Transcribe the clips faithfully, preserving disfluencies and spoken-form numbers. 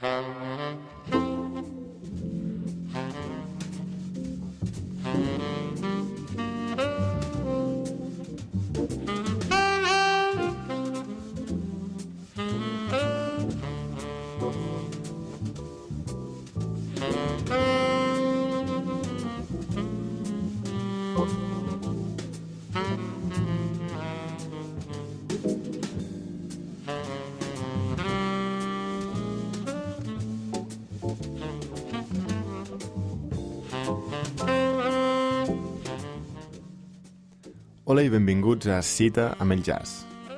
Hola i benvinguts a Cita amb el Jazz.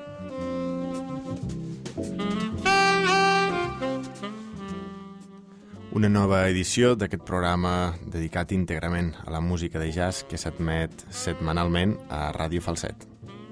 Una nova edició d'aquest programa dedicat íntegrament a la música de jazz que s'admet setmanalment a Ràdio Falset.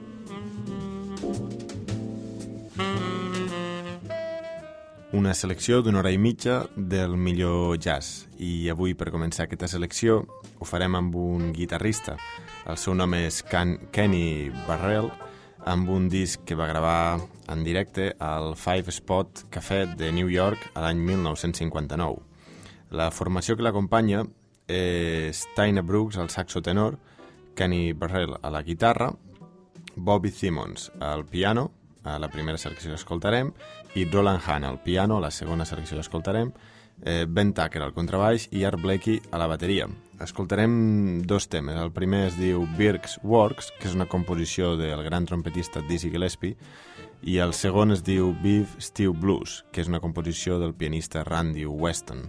Una selecció d'una hora i mitja del millor jazz. I avui, per començar aquesta selecció, ho farem amb un guitarrista. El seu nom és Ken, Kenny Burrell, amb un disc que va gravar en directe al Five Spot Café de New York a l'any mil nou-cents cinquanta-nou. La formació que l'acompanya és Taina Brooks al saxo tenor, Kenny Burrell a la guitarra, Bobby Simmons al piano, a la primera selecció que escoltarem, i Roland Hahn al piano, a la segona selecció que escoltarem, eh, Ben Tucker al contrabaix i Art Blakey a la bateria. Escoltarem dos temes. El primer es diu Birk's Works, que és una composició del gran trompetista Dizzy Gillespie, i el segon es diu Beef Stew Blues, que és una composició del pianista Randy Weston.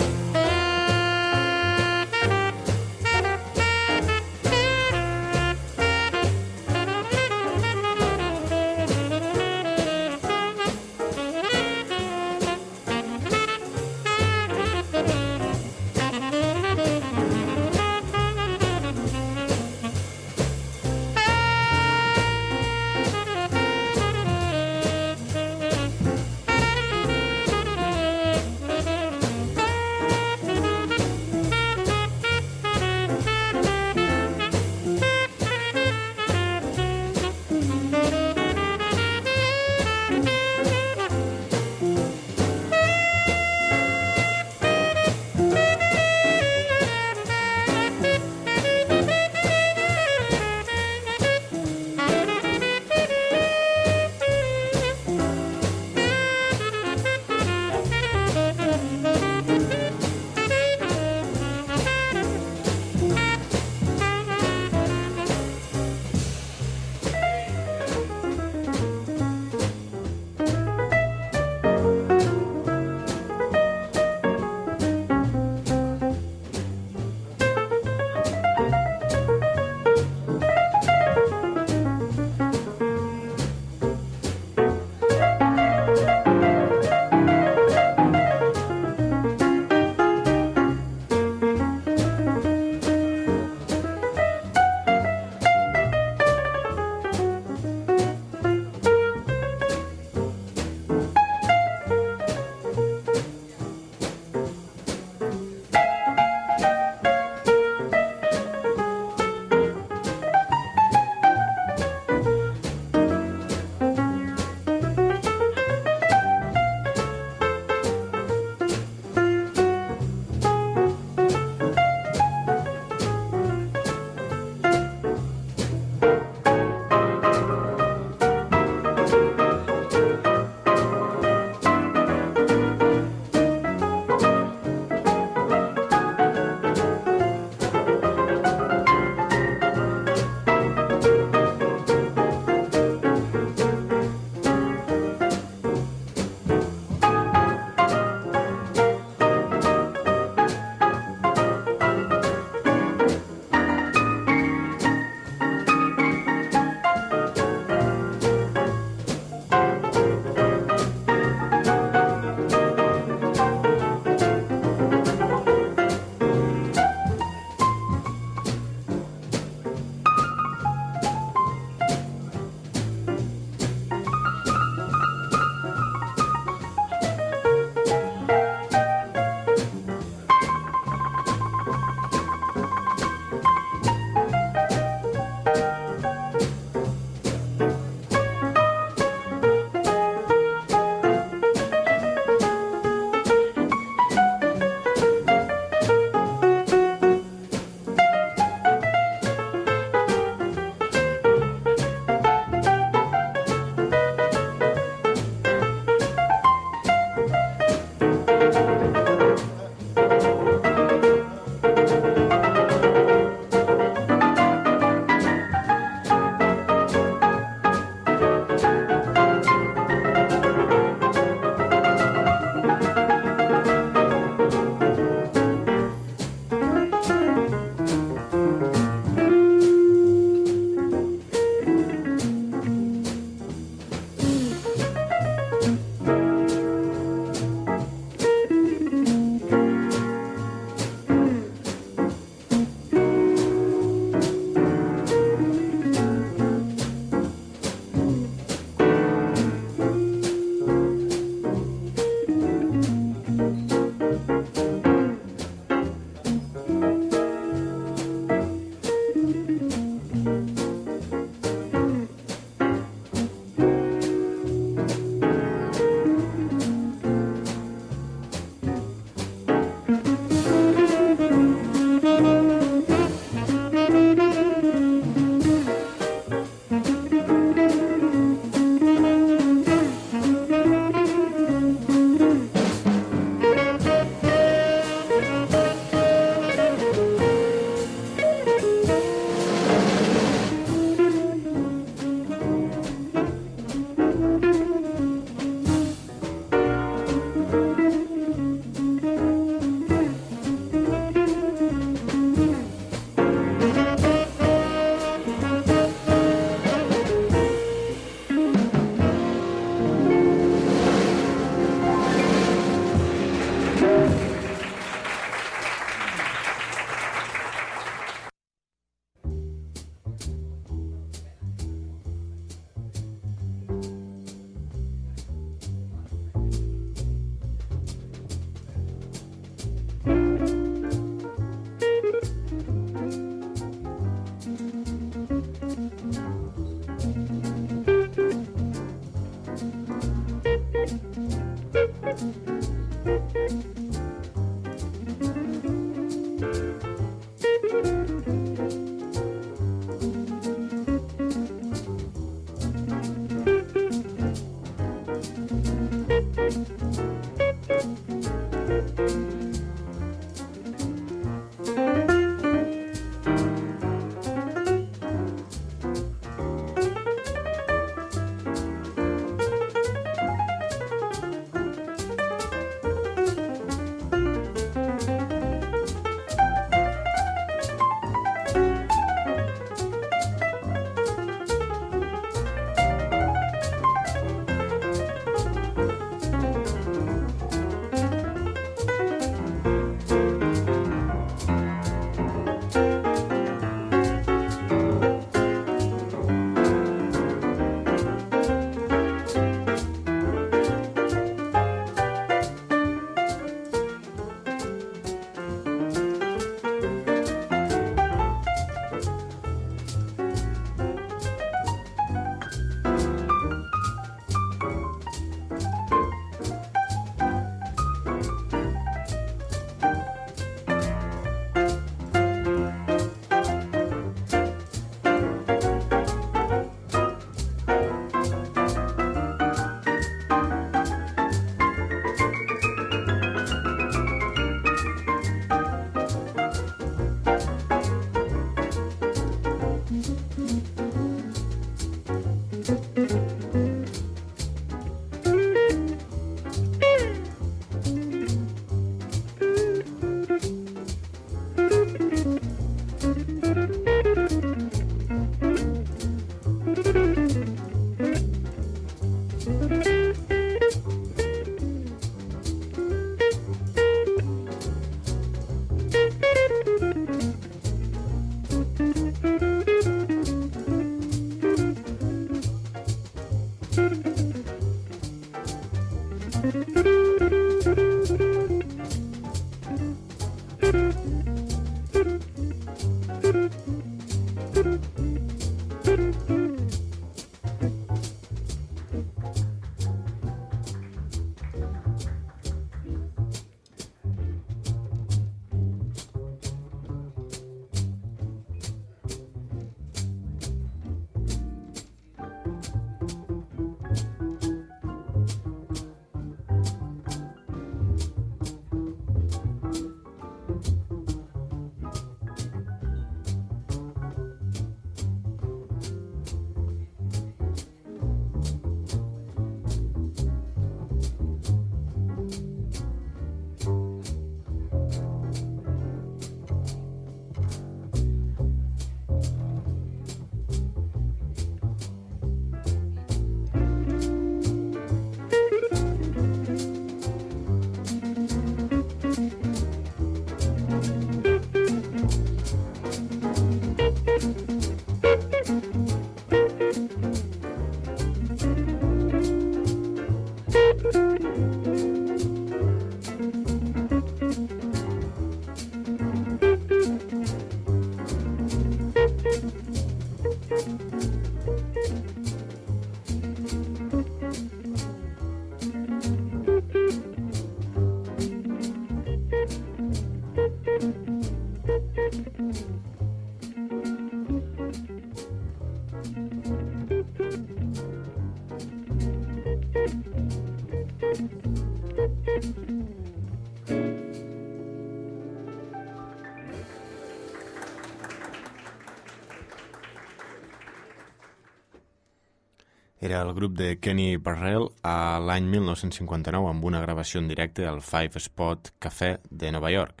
Era el grup de Kenny Burrell a l'any mil nou-cents cinquanta-nou amb una gravació en directe al Five Spot Café de Nova York.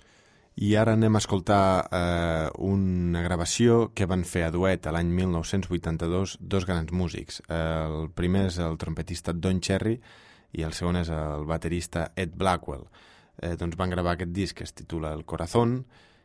I ara anem a escoltar eh, una gravació que van fer a duet a l'any mil nou-cents vuitanta-dos dos grans músics. El primer és el trompetista Don Cherry i el segon és el baterista Ed Blackwell. Eh, doncs van gravar aquest disc que es titula El Corazón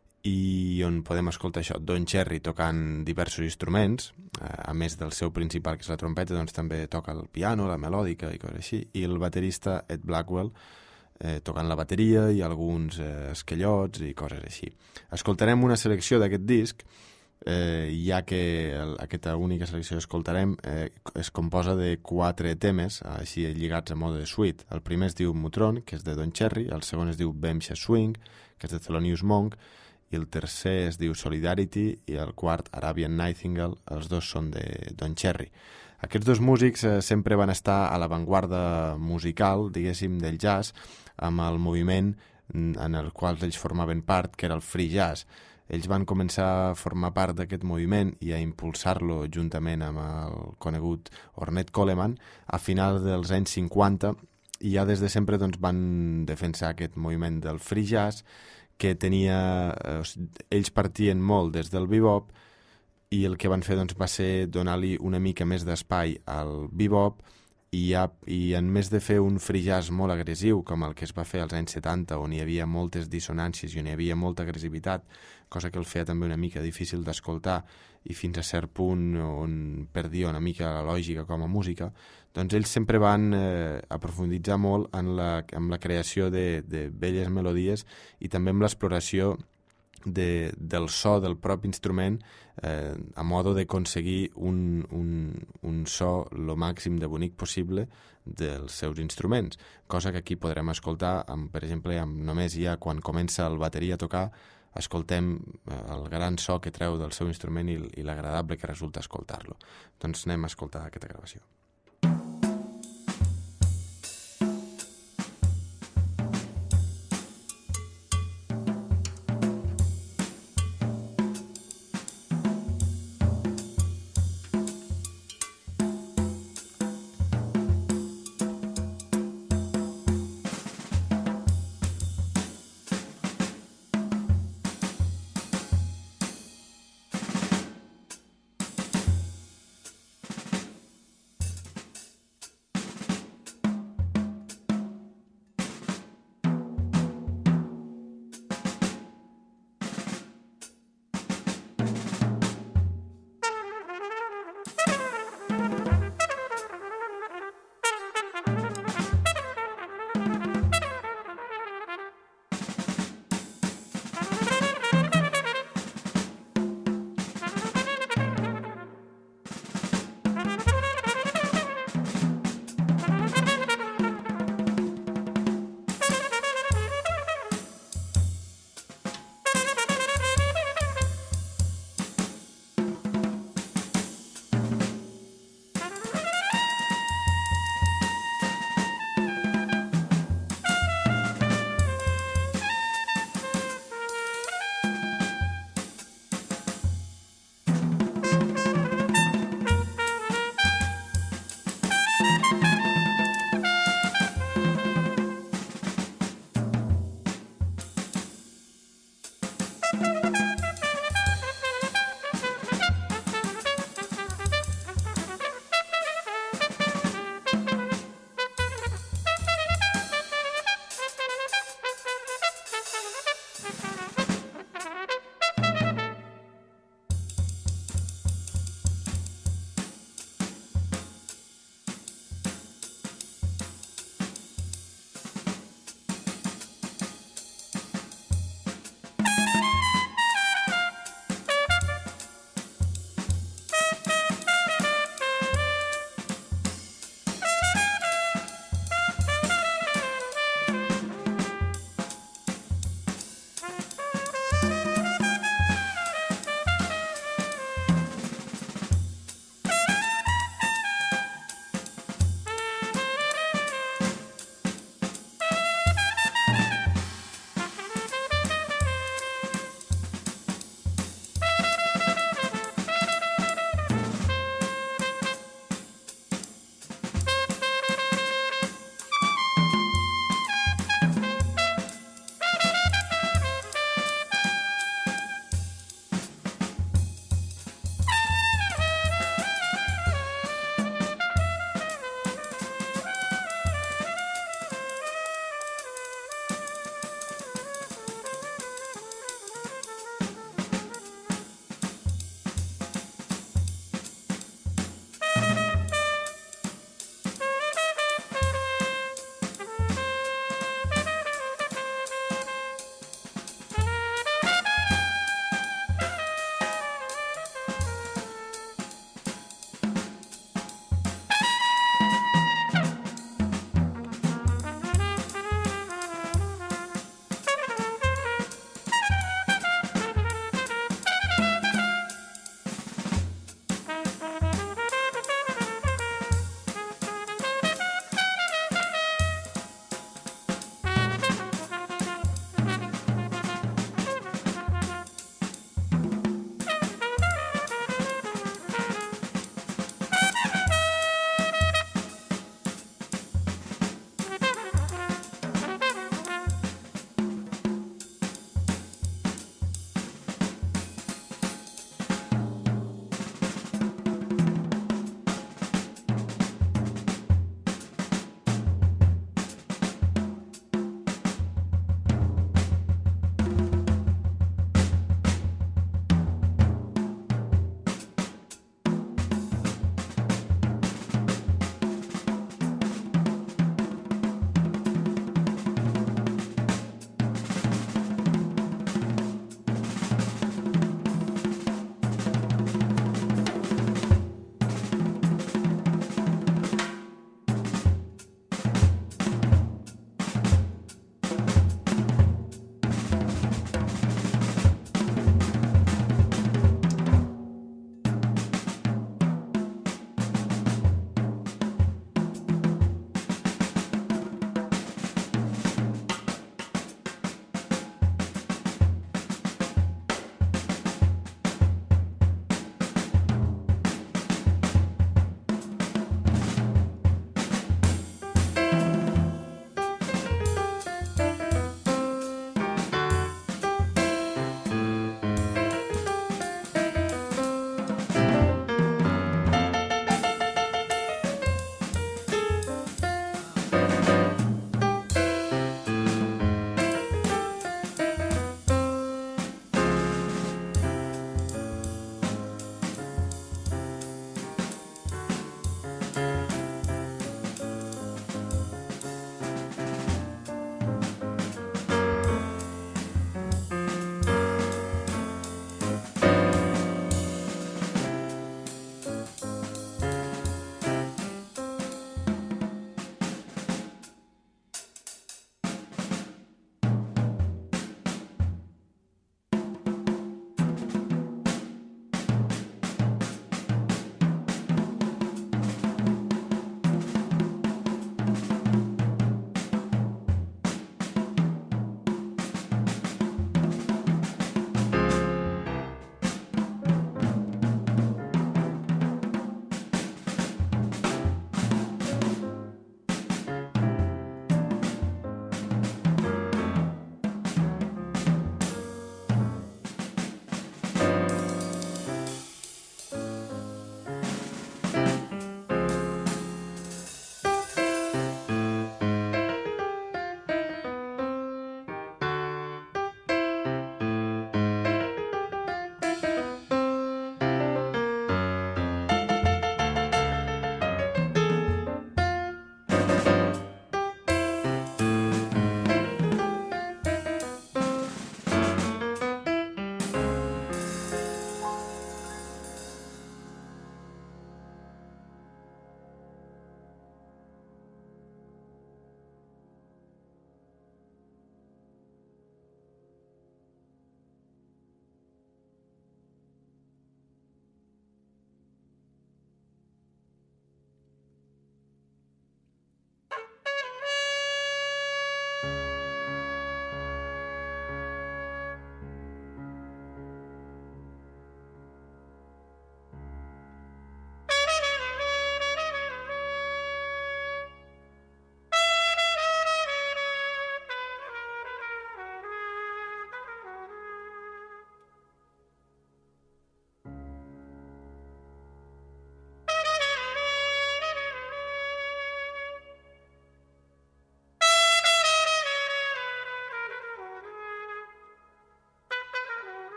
i on podem escoltar això, Don Cherry tocant diversos instruments, eh, a més del seu principal, que és la trompeta, doncs també toca el piano, la melòdica i coses així, i el baterista Ed Blackwell eh, tocant la bateria i alguns eh, esquellots i coses així. Escoltarem una selecció d'aquest disc eh, ja que el, aquesta única selecció que escoltarem eh, es composa de quatre temes, així lligats a mode de suite. El primer es diu Mutron, que és de Don Cherry, el segon es diu Bemsha Swing, que és de Thelonious Monk, i el tercer es diu Solidarity, i el quart, Arabian Nightingale, els dos són de Don Cherry. Aquests dos músics eh, sempre van estar a l'avantguarda musical, diguéssim, del jazz, amb el moviment en el qual ells formaven part, que era el free jazz. Ells van començar a formar part d'aquest moviment i a impulsar-lo juntament amb el conegut Ornette Coleman a finals dels anys cinquanta, i ja des de sempre doncs, van defensar aquest moviment del free jazz, que tenia... Eh, ells partien molt des del bebop, i el que van fer doncs, va ser donar-li una mica més d'espai al bebop, i, ja, i en més de fer un free jazz molt agressiu, com el que es va fer als anys setanta, on hi havia moltes dissonàncies i on hi havia molta agressivitat, cosa que el feia també una mica difícil d'escoltar i fins a cert punt on perdia una mica la lògica com a música, doncs ells sempre van eh, aprofunditzar molt en la, en la creació de, de belles melodies i també en l'exploració de, del so del propi instrument eh, a modo d'aconseguir un, un, un so lo màxim de bonic possible dels seus instruments, cosa que aquí podrem escoltar, amb, per exemple, amb, només ja quan comença el bateria a tocar, escoltem eh, el gran so que treu del seu instrument i, i l'agradable que resulta escoltar-lo. Doncs anem a escoltar aquesta gravació.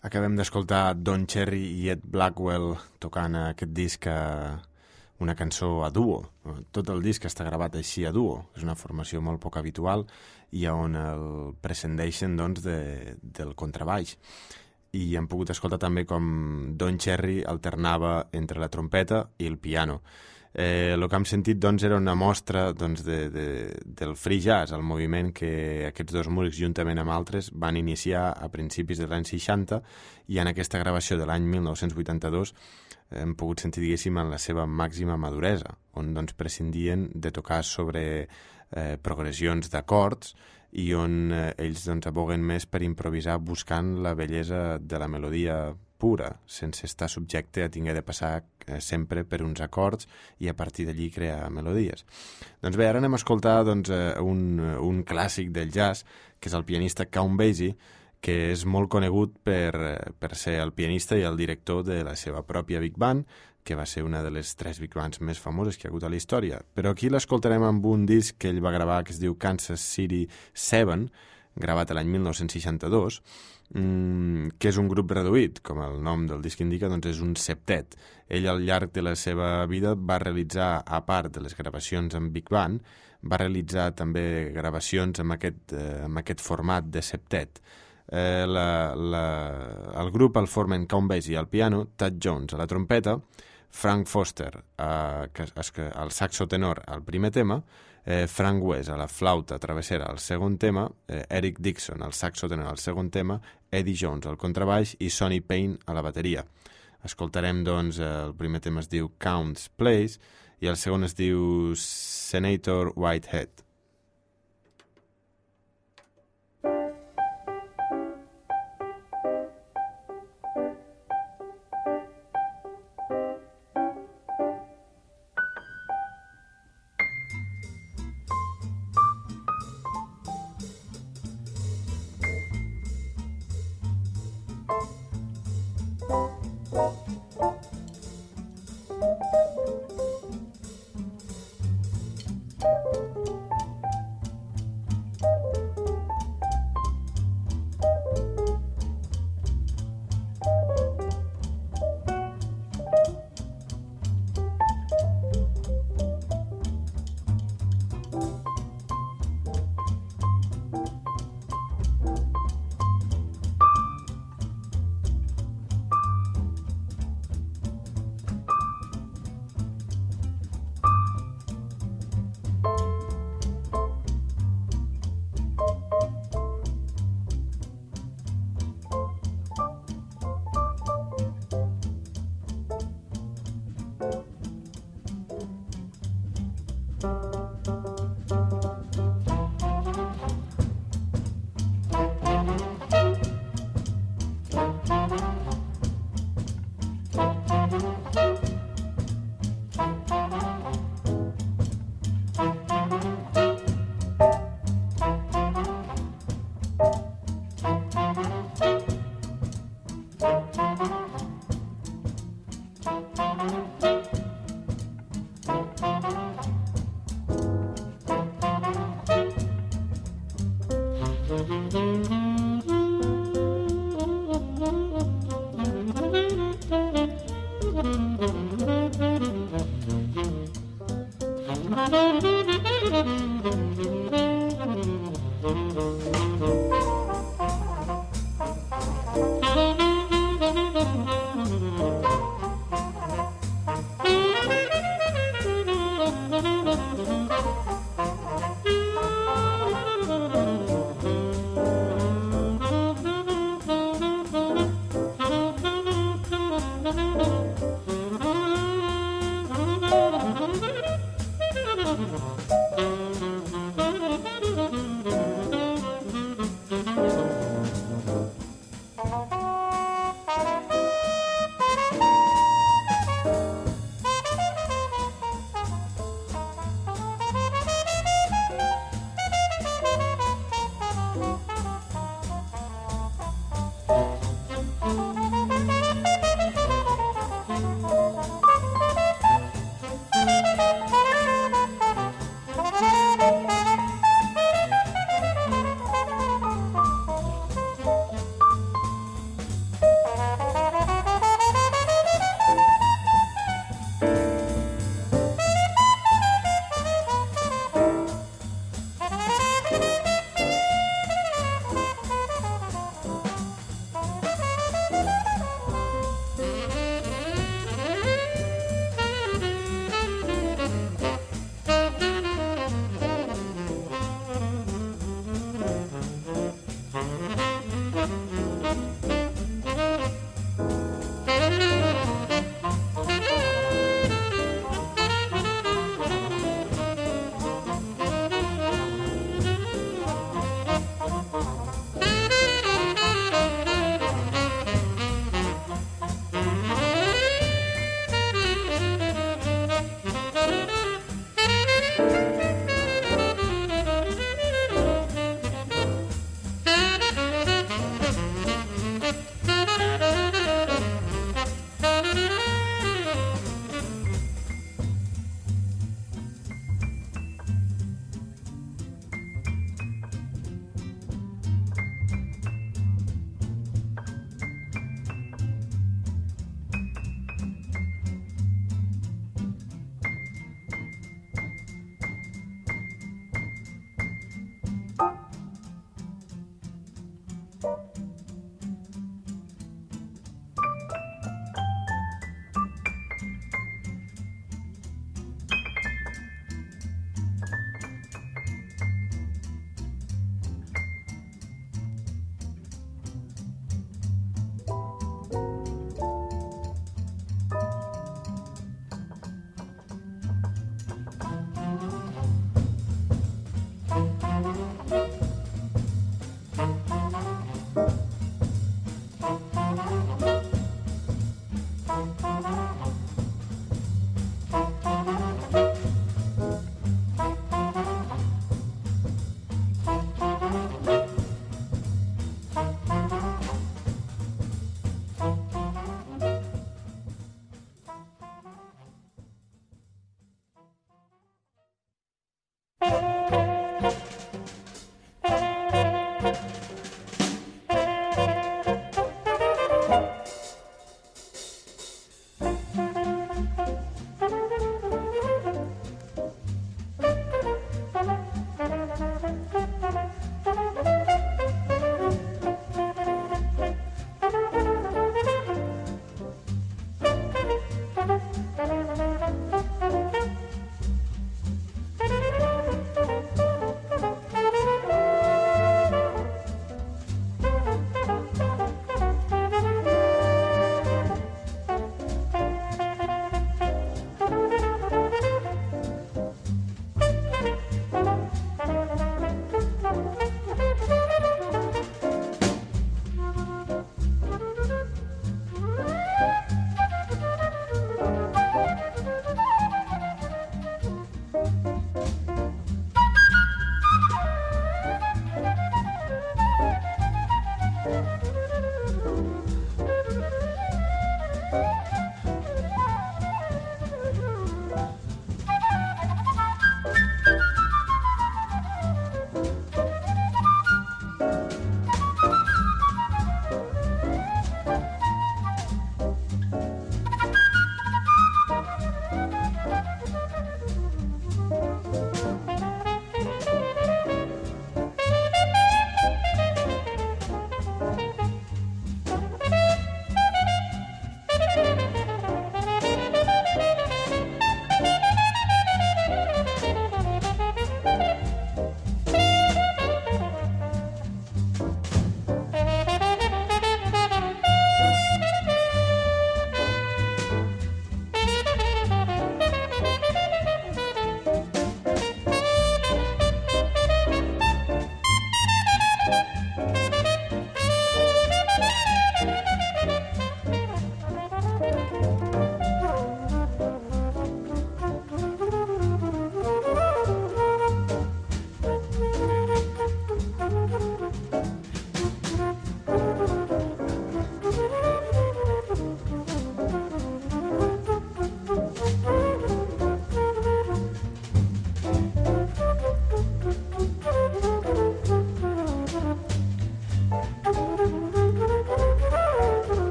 Acabem d'escoltar Don Cherry i Ed Blackwell tocant aquest disc a una cançó a duo. Tot el disc està gravat així a duo. És una formació molt poc habitual i on el prescindeixen doncs, de, del contrabaix. I hem pogut escoltar també com Don Cherry alternava entre la trompeta i el piano. Eh, el que hem sentit doncs, era una mostra doncs, de, de, del free jazz, el moviment que aquests dos músics, juntament amb altres, van iniciar a principis de l'any seixanta, i en aquesta gravació de l'any mil nou-cents vuitanta-dos hem pogut sentir, diguéssim, en la seva màxima maduresa, on doncs, prescindien de tocar sobre eh, progressions d'acords i on eh, ells doncs, aboguen més per improvisar buscant la bellesa de la melodia pura, sense estar subjecte a tinguer de passar eh, sempre per uns acords i a partir d'allí crear melodies. Doncs bé, ara anem a escoltar doncs, eh, un, un clàssic del jazz, que és el pianista Count Basie, que és molt conegut per, per ser el pianista i el director de la seva pròpia Big Band, que va ser una de les tres Big Bands més famoses que hi ha hagut a la història. Però aquí l'escoltarem amb un disc que ell va gravar que es diu Kansas City set, gravat l'any mil nou-cents seixanta-dos, mm, que és un grup reduït, com el nom del disc indica, doncs és un septet. Ell al llarg de la seva vida va realitzar, a part de les gravacions amb Big Band, va realitzar també gravacions amb aquest, eh, amb aquest format de septet. Eh, la, la, el grup el formen Count Basie al piano, Thad Jones a la trompeta, Frank Foster eh, que, que, al saxo tenor al primer tema, eh, Frank West a la flauta travessera al segon tema, eh, Eric Dixon al saxo tenor al segon tema, Eddie Jones al contrabaix i Sonny Payne a la bateria. Escoltarem, doncs, el primer tema es diu Count's Place i el segon es diu Senator Whitehead.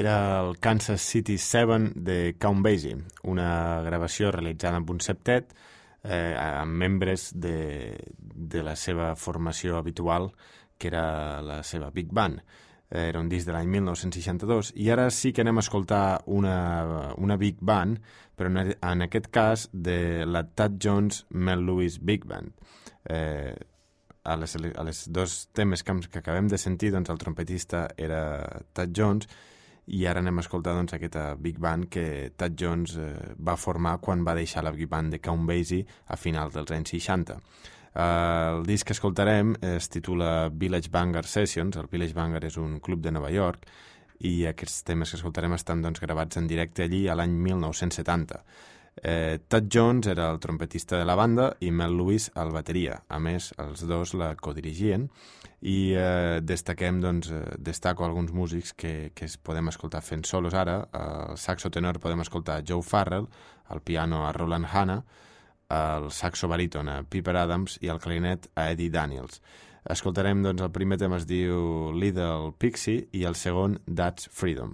era el Kansas City set de Count Basie, una gravació realitzada amb un septet eh, amb membres de, de la seva formació habitual, que era la seva Big Band. Era un disc de l'any mil nou-cents seixanta-dos, i ara sí que anem a escoltar una, una Big Band, però en aquest cas de la Thad Jones Mel Lewis Big Band. Eh, a, les, a les dos temes que, que acabem de sentir, doncs el trompetista era Thad Jones, i ara anem a escoltar doncs, aquesta Big Band que Thad Jones eh, va formar quan va deixar la Big Band de Count Basie a finals dels anys seixanta. Uh, el disc que escoltarem es titula Village Vanguard Sessions. El Village Vanguard és un club de Nova York, i aquests temes que escoltarem estan doncs, gravats en directe allí a l'any mil nou-cents setanta. Eh, Thad Jones era el trompetista de la banda i Mel Lewis el bateria. A més, els dos la codirigien, i eh, destaquem, doncs, eh, destaco alguns músics que, que es podem escoltar fent solos ara. Al saxo tenor podem escoltar Joe Farrell, al piano a Roland Hanna, el saxo baríton a Piper Adams i el clarinet a Eddie Daniels. Escoltarem, doncs, el primer tema es diu Little Pixie i el segon That's Freedom.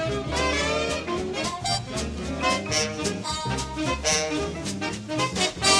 Thank you.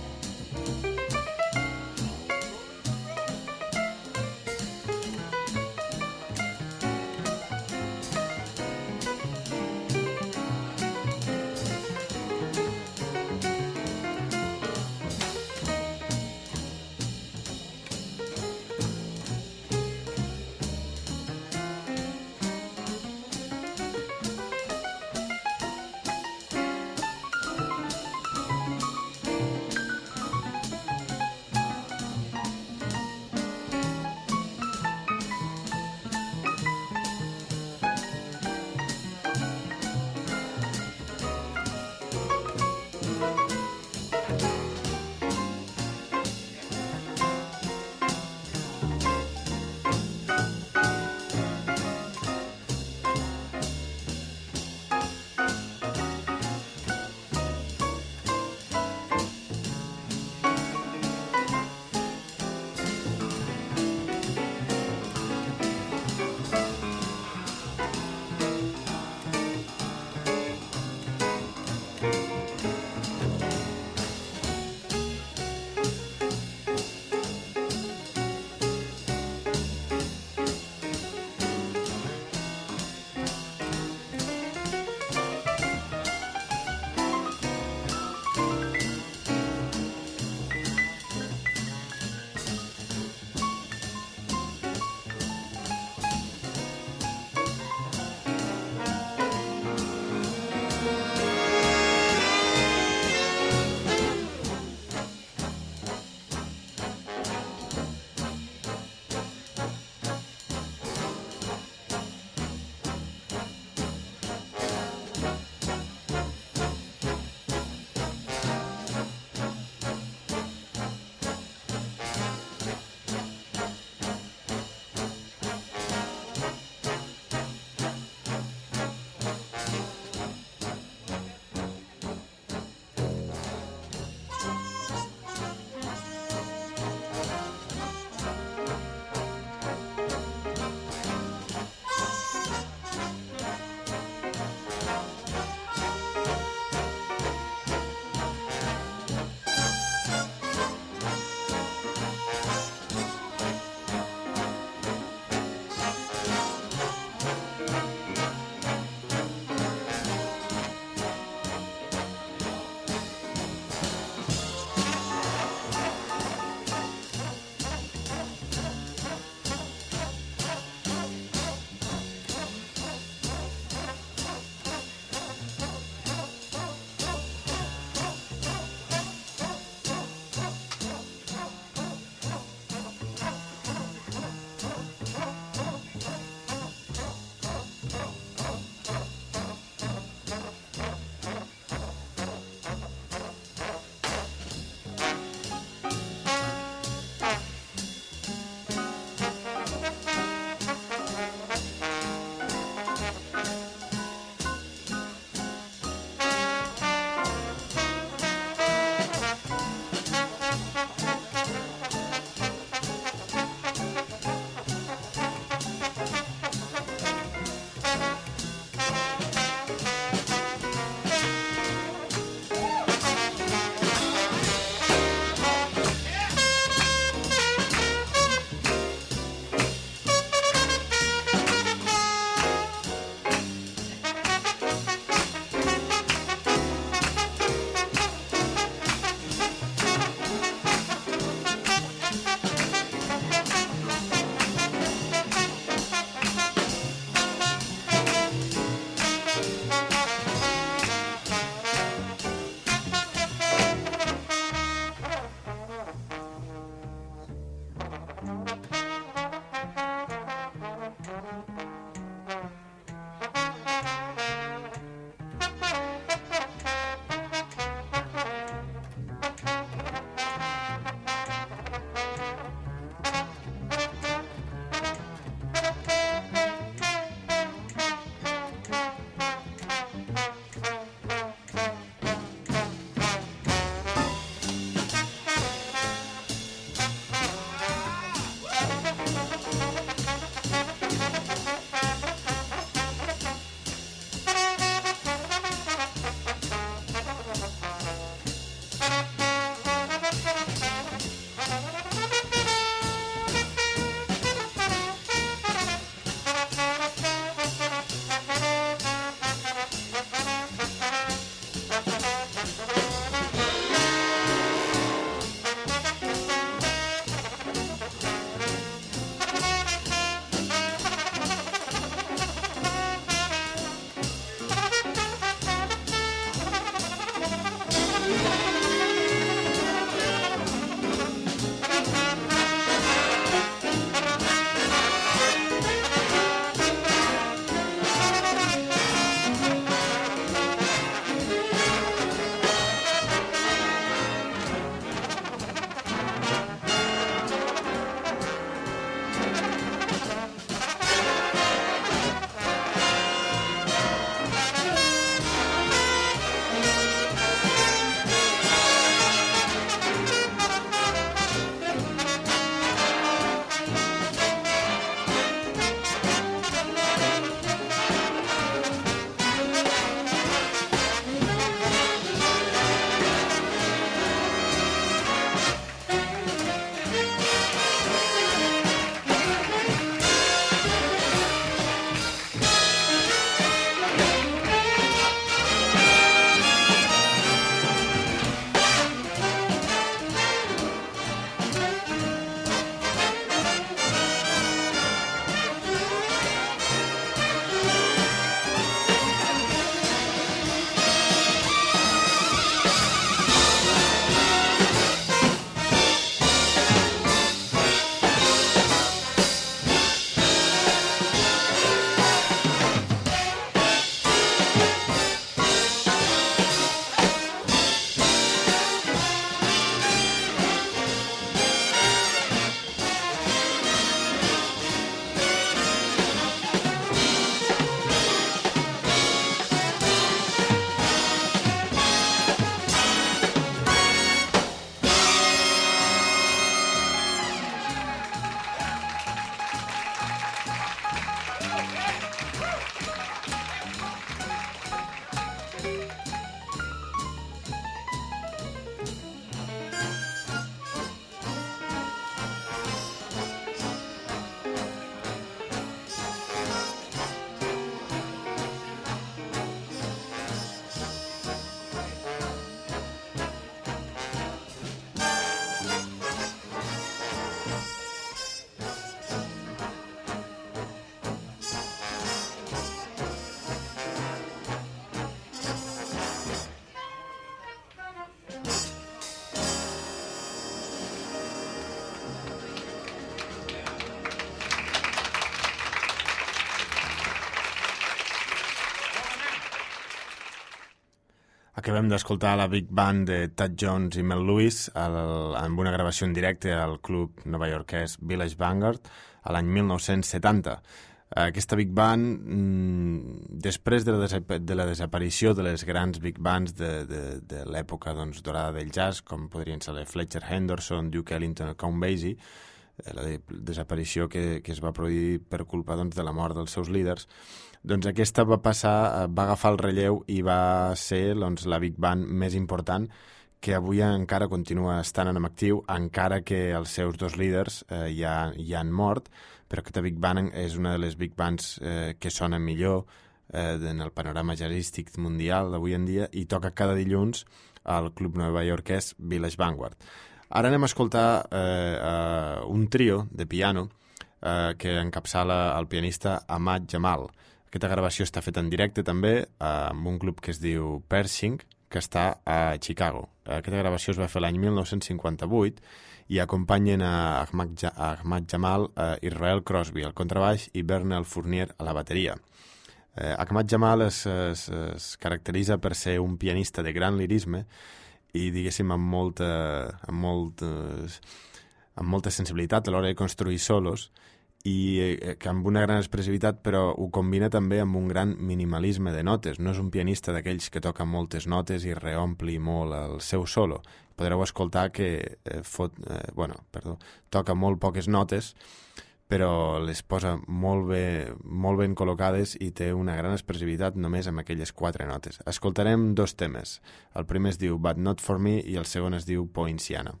Acabem d'escoltar la Big Band de Thad Jones i Mel Lewis el, amb una gravació en directe al club novaiorquès Village Vanguard a l'any mil nou-cents setanta. Aquesta Big Band, mmm, després de la, de la desaparició de les grans Big Bands de, de, de l'època doncs, dorada del jazz, com podrien ser Fletcher Henderson, Duke Ellington o Count Basie, la de, desaparició que, que es va produir per culpa doncs, de la mort dels seus líders, doncs aquesta va passar, va agafar el relleu i va ser doncs, la Big Band més important que avui encara continua estant en actiu, encara que els seus dos líders eh, ja, ja han mort, però aquesta Big Band és una de les Big Bands eh, que sonen millor eh, en el panorama jazzístic mundial d'avui en dia i toca cada dilluns al club novaiorquès Village Vanguard. Ara anem a escoltar eh, uh, un trio de piano eh, que encapçala el pianista Ahmad Jamal. Aquesta gravació està feta en directe també eh, amb un club que es diu Pershing, que està a Chicago. Aquesta gravació es va fer l'any mil nou-cents cinquanta-vuit i acompanyen a Ahmad, ja a Ahmad Jamal, a Israel Crosby al contrabaix i Bernal Fournier a la bateria. Eh, Ahmad Jamal es, es, es caracteritza per ser un pianista de gran lirisme i diguéssim amb molta, amb moltes, amb molta sensibilitat a l'hora de construir solos i eh, que amb una gran expressivitat, però ho combina també amb un gran minimalisme de notes. No és un pianista d'aquells que toca moltes notes i reompli molt el seu solo. Podreu escoltar que eh, fot, eh, bueno, perdó, toca molt poques notes, però les posa molt bé, molt ben col·locades i té una gran expressivitat només amb aquelles quatre notes. Escoltarem dos temes. El primer es diu But Not For Me i el segon es diu Poinciana.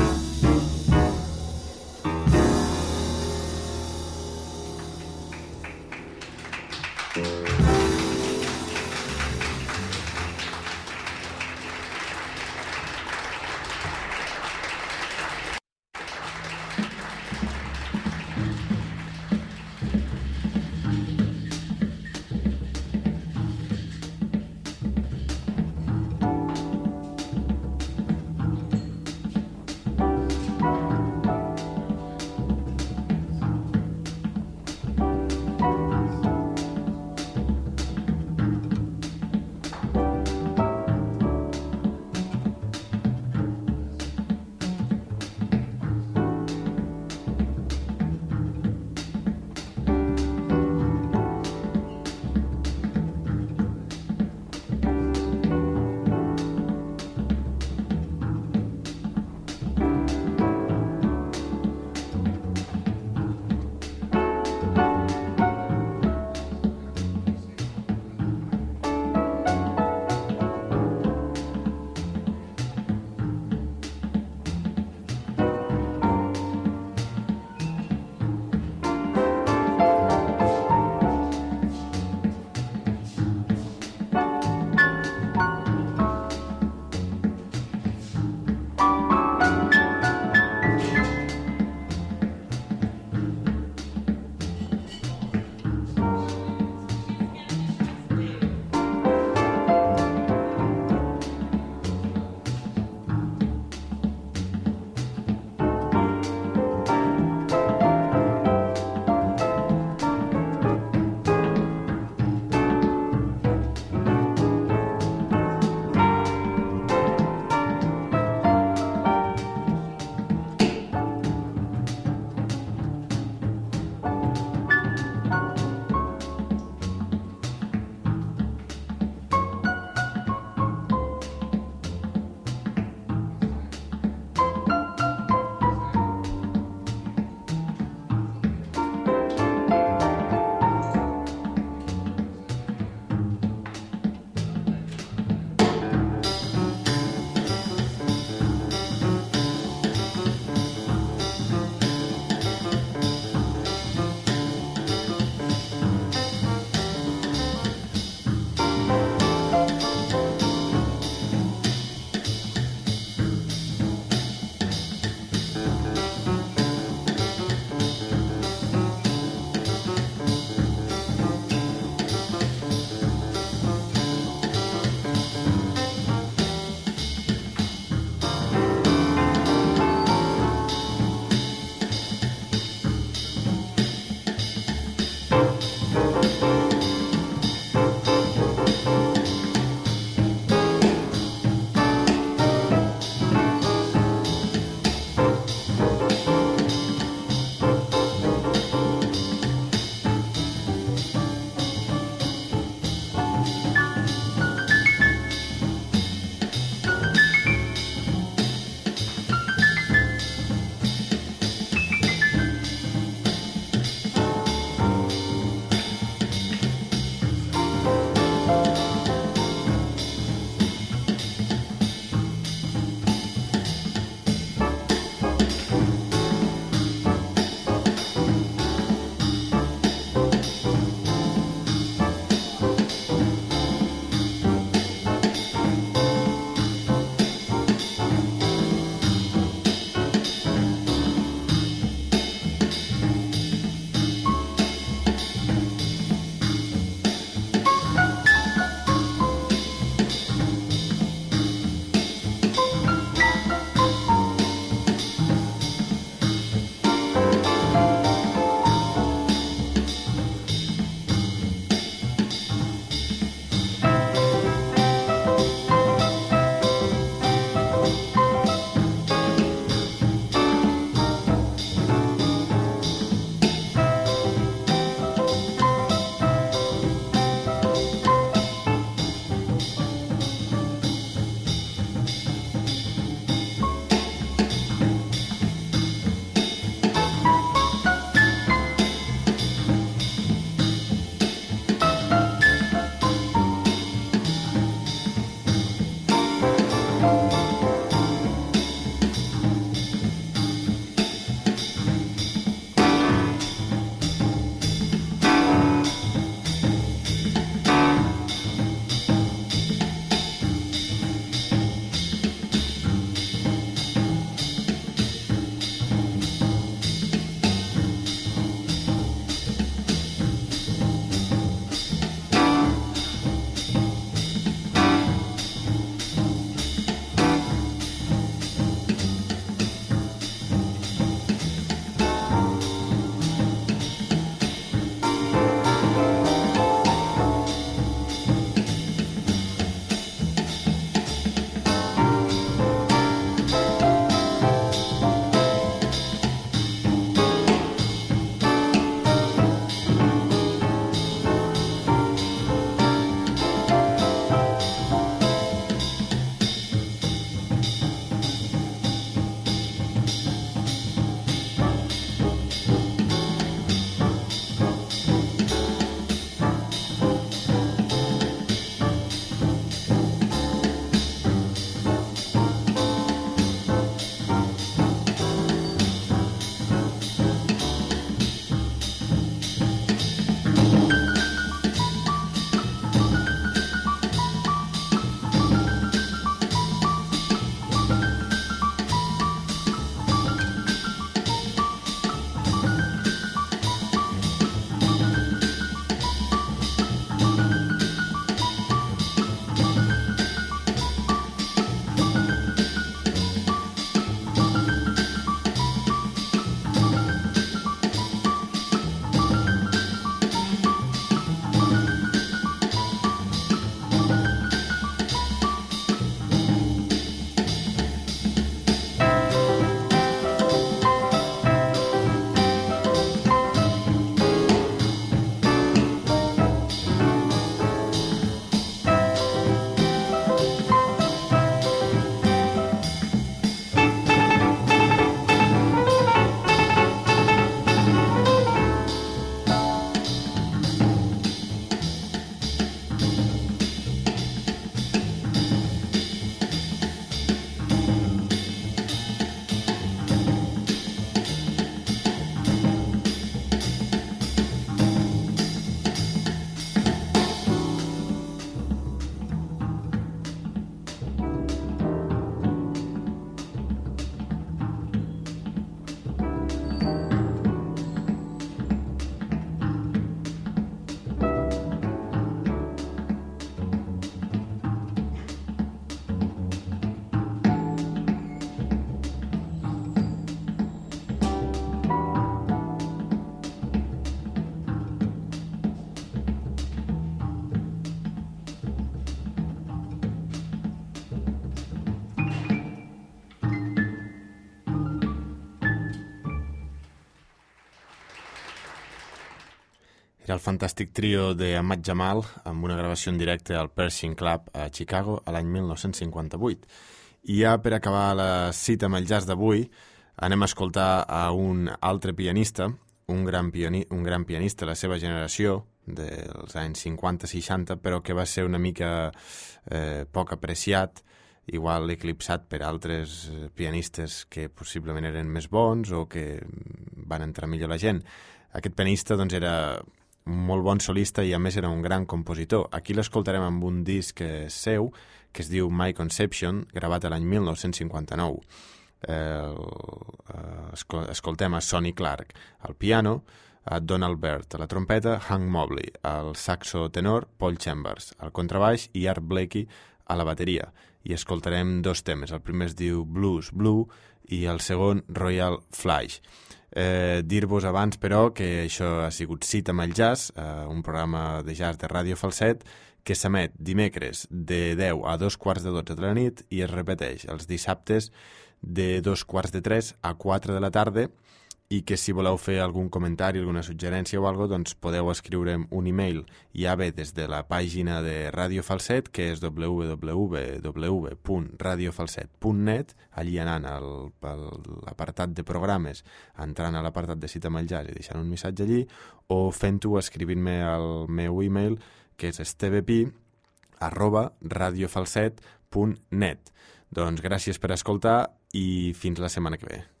Era el fantàstic trio de Ahmad Jamal amb una gravació en directe al Pershing Club a Chicago a l'any mil nou-cents cinquanta-vuit. I ja per acabar la cita amb el jazz d'avui, anem a escoltar a un altre pianista, un gran, piani un gran pianista de la seva generació, dels anys cinquanta seixanta, però que va ser una mica eh, poc apreciat, igual eclipsat per altres pianistes que possiblement eren més bons o que van entrar millor la gent. Aquest pianista doncs, era un molt bon solista i a més era un gran compositor. Aquí l'escoltarem amb un disc seu que es diu My Conception, gravat l'any mil nou-cents cinquanta-nou. Eh, escoltem a Sonny Clark al piano, a Donald Byrd a la trompeta, Hank Mobley al saxo tenor, Paul Chambers al contrabaix i Art Blakey a la bateria. I escoltarem dos temes. El primer es diu Blues Blue i el segon Royal Flush. Eh, dir-vos abans, però, que això ha sigut Cita amb el Jazz, eh, un programa de jazz de Ràdio Falset que s'emet dimecres de deu a dos quarts de dotze de la nit i es repeteix els dissabtes de dos quarts de tres a quatre de la tarda, i que si voleu fer algun comentari, alguna suggerència o alguna cosa, doncs podeu escriure'm un email ja bé des de la pàgina de Ràdio Falset, que és w w w punt radio falset punt net, allí anant al, a l'apartat de programes, entrant a l'apartat de Cita amb el Jazz i deixant un missatge allí, o fent-ho escrivint-me al meu email, que és estevepi arroba radiofalset punt net. Doncs gràcies per escoltar i fins la setmana que ve.